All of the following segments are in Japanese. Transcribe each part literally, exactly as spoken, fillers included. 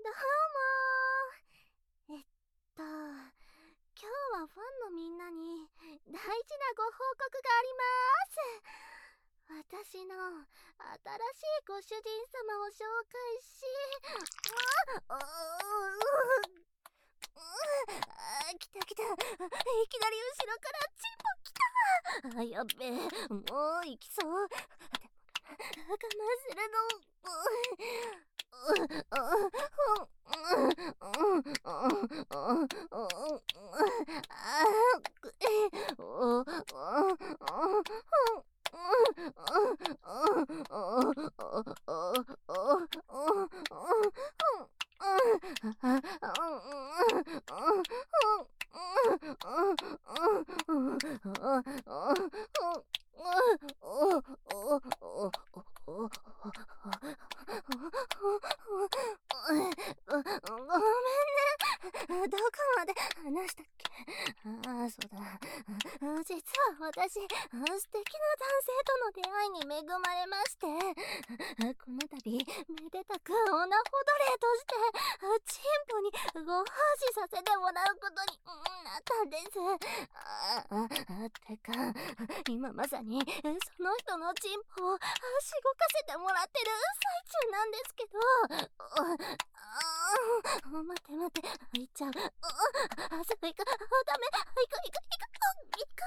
どうもー。えっと、今日はファンのみんなに大事なご報告があります。私の新しいご主人様を紹介し、あああ来た来た、いきなり後ろからチンポ来た。あ、やっべえ、もう行きそう。でも我慢するの。ごめんね。どこまで話したっけ。ああ、そうだ。実は私、素敵な男性との出会いに恵まれまして、この度、めでたくオナホドレとして、チンポにご奉仕させてもらうことになったんです。ああ、てか、今まさに、その人のチンポをしごかせてもらってる最中なんですけど、あ待って待って、行っちゃう。あ、すぐ行く。ダメ。行く行く行く行く。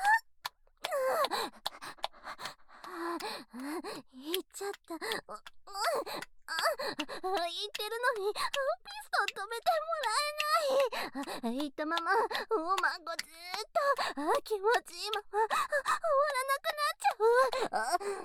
行っちゃった。言ってるのにピストン止めてもらえない。言ったままおまんごずーっと気持ちいいまま終わらなくなっちゃう。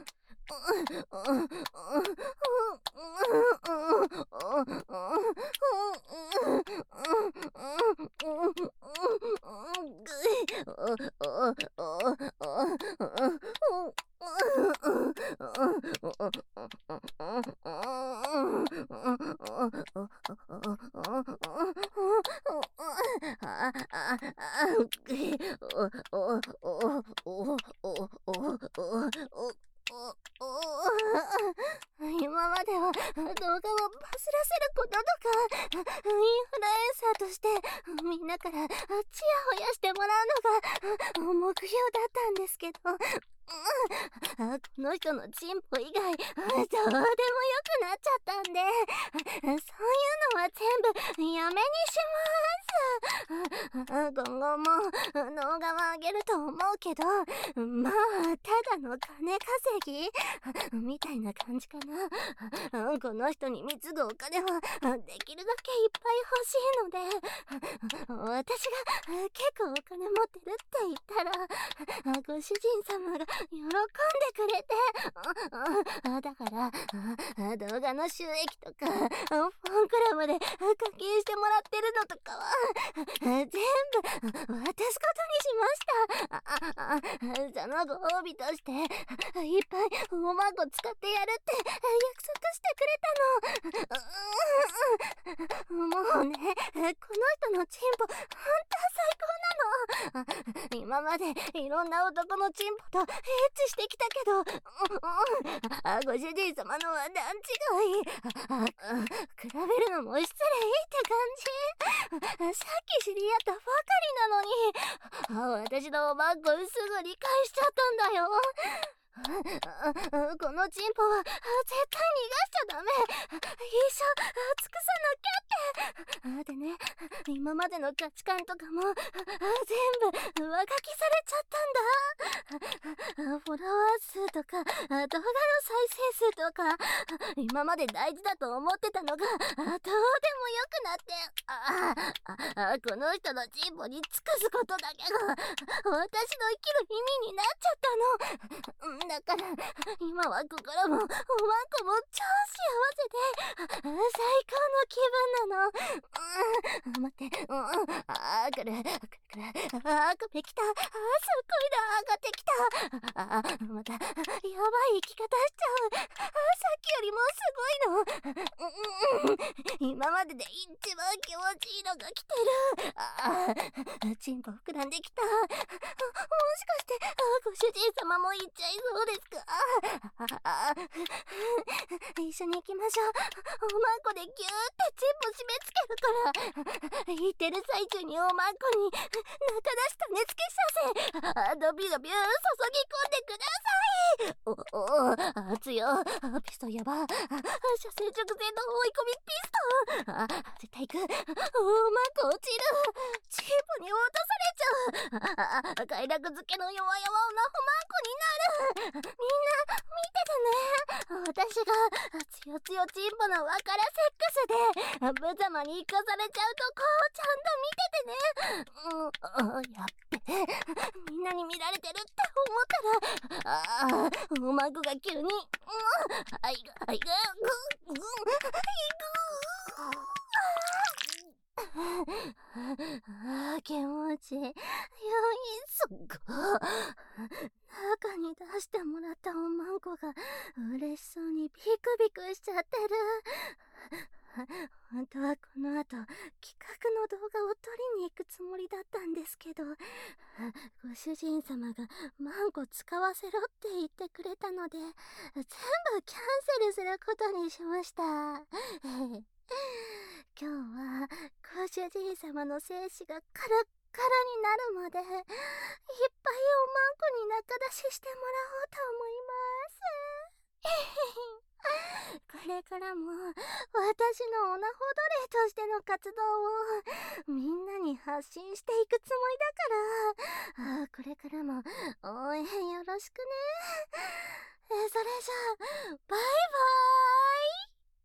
今までは動画をバズらせることとかインフルエンサーとしてみんなからチヤホヤしてもらうのが目標だったんですけど、この人のチンポ以外どうでもよくなっちゃったんで、そういうのは全部やめにします。今後も動画は上げると思うけど、まあただの金稼ぎみたいな感じかな。この人に貢ぐお金はできるだけいっぱい欲しいので、私が結構お金持ってるって言ったらご主人様が喜んでくれて、だから動画の収益とかファンクラブで課金してもらってるのとかは全部渡すことにしました。そのご褒美としていっぱいおまんご使ってやるって約束してくれたの。もうね、この人のチンポほんと最高なの。今までいろんな男のチンポとエッチしてきたけど、ご主人様のは段違い。比べるのも失礼って感じ。さっき知り合ったばかりなのに、私のおまんごすぐ理解しちゃったんだよ。このチンポは絶対逃がしちゃダメ。一生尽くさなきゃって。でね、今までの価値観とかも全部上書きされちゃったんだ。フォロワー数とか動画の再生数とか、今まで大事だと思ってたのがどうでもよくなって、ああこの人のチンポに尽くすことだけが私の生きる意味になっちゃったの。だから今は心もおまんこも超幸せで最高の気分なの。うん、待って、うん、あーくるくるくる、あーくべきた、あーすっごいだ、上がってきた。あーまたやばい生き方しちゃう。あーさっきよりもすごいの。うん今までで一番気持ちいいのが来てる。ああ、チンポ膨らんできた。もしかしてご主人様も行っちゃいそうですか？ああ、一緒に行きましょう。おまんこでギューってチンポ締め付けるから。言ってる最中におまんこに中出し種付け射精、ドビドビュー注ぎ込んでください。おお、熱いよ。ピストやば。射精直前の追い込みピスト。あ、絶対行く。おまんこ落ちる。チープに落とされちゃう。あ、快楽漬けの弱々なおまんこになる。みんな見ててね。私がつよつよチンポのわからセックスで無様に生かされちゃうとこをちゃんと見ててね。うん、やっべ。みんなに見られてるって思ったら、ああ、おまんこが急に、うん、あいぐ、あいぐ、ぐ、ぐ、ああ、気持ちいい。よいすっご。中に出してもらったおまんこが嬉しそうにビクビクしちゃってる。本当はこの後企画の動画を撮りに行くつもりだったんですけど、ご主人様がマンコ使わせろって言ってくれたので、全部キャンセルすることにしました。今日はご主人様の精子がカラッカラになるまでいっぱいおまんこに中出ししてもらおうと思います。これからも私のオナホ奴隷としての活動をみんなに発信していくつもりだから、あ、これからも応援よろしくね。え、それじゃあバイバーイ。